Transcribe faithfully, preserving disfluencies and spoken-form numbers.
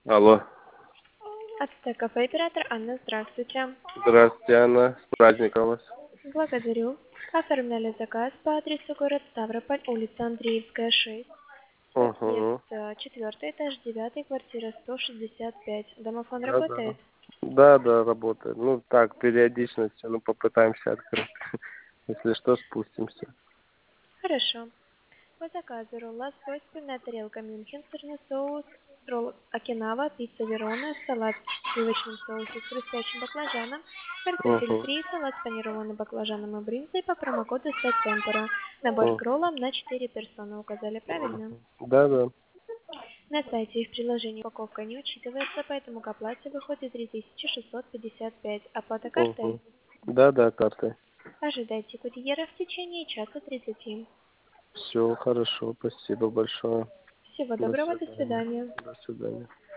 Алло. Ацтек кафе, оператор Анна, здравствуйте. Здравствуйте, Анна. С праздником вас. Благодарю. Оформляли заказ по адресу город Ставрополь, улица Андреевская, шесть. Угу. Подъезд четвертый этаж, девятый, квартира сто шестьдесят пять. Домофон Да, да. работает? Да, да, работает. Ну так, периодичность, ну попытаемся открыть. Если что, спустимся. Хорошо. По заказу ролл лосось, пивная тарелка Мюнхен, сырный соус, ролл Окинава, пицца Верона, салат в сливочном соусе с хрустящим баклажаном, картофель Угу. фри, салат с панированным баклажаном и брынзой по промокоду сто темпора. Набор к Угу. роллам на четыре персоны указали, правильно? Да, да. На сайте и в приложении упаковка не учитывается, поэтому к оплате выходит три тысячи шестьсот пятьдесят пять. Оплата картой? Угу. Да, да, карты. Ожидайте курьера в течение часа тридцати. Все хорошо, спасибо большое. Всего До доброго, до свидания. свидания. До свидания.